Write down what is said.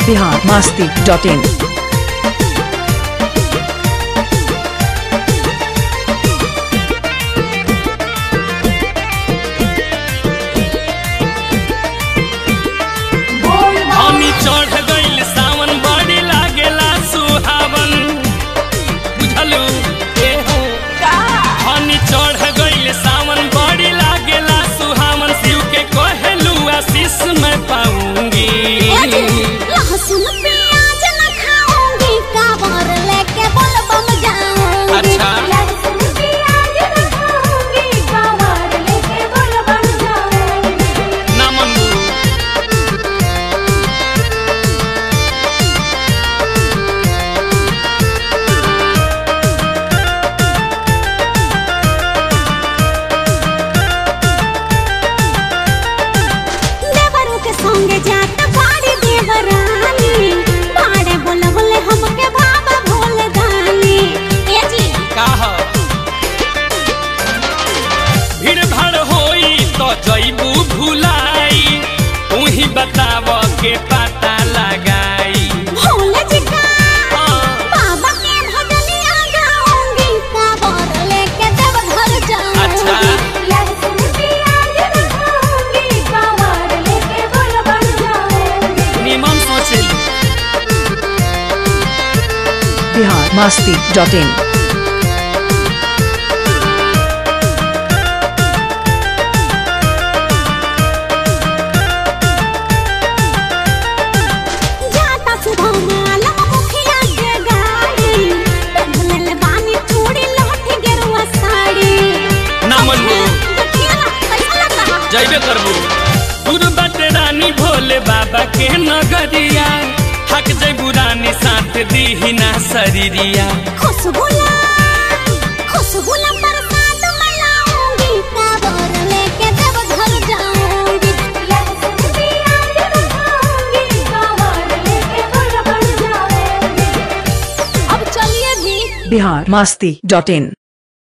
biharmasti.in। बताव के पता लगाई भोले जी का बाबा के भजनिया गाऊंगी कांवर लेके देवघर जाऊंगी। अच्छा लहसुन प्याज रखूंगी कांवर लेके बोलबम जाऊंगी। निमन सोचेली biharmasti.in। जैबे करबू दूर बाटे रानी भोले बाबा के नगरिया हक जैबू रानी साथ दीही ना शरीरिया खुशबुला प्रसाद मलाऊंगी कांवर लेके देवघर जाऊंगी। लहसुन प्याज रखूंगी कांवर लेके बोलबम जाऊंगी। अब चलिए भी biharmasti.in।